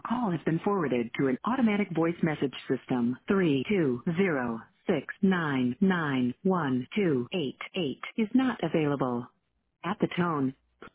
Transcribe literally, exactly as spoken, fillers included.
call has been forwarded to an automatic voice message system. three two zero six nine nine one two eight eight is not available. At the tone,